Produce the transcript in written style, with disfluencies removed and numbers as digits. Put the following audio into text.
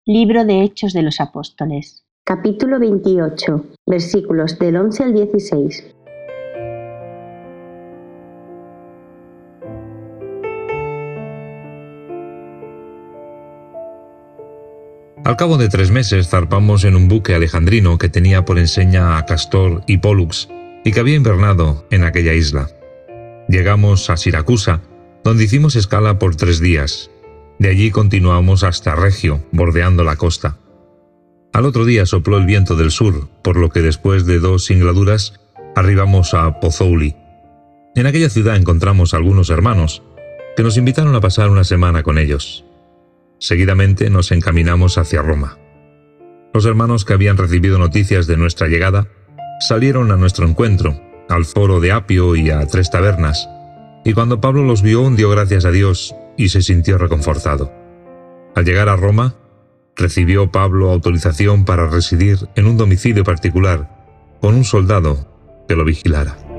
Libro de Hechos de los Apóstoles. Capítulo 28, versículos del 11 al 16. Al cabo de 3 meses zarpamos en un buque alejandrino que tenía por enseña a Castor y Pólux y que había invernado en aquella isla. Llegamos a Siracusa, donde hicimos escala por 3 días. De allí continuamos hasta Regio, bordeando la costa. Al otro día sopló el viento del sur, por lo que después de 2 singladuras arribamos a Pozzouli. En aquella ciudad encontramos a algunos hermanos, que nos invitaron a pasar una semana con ellos. Seguidamente nos encaminamos hacia Roma. Los hermanos que habían recibido noticias de nuestra llegada salieron a nuestro encuentro, al foro de Apio y a 3 tabernas, y cuando Pablo los vio dio gracias a Dios y se sintió reconfortado. Al llegar a Roma, recibió Pablo autorización para residir en un domicilio particular con un soldado que lo vigilara.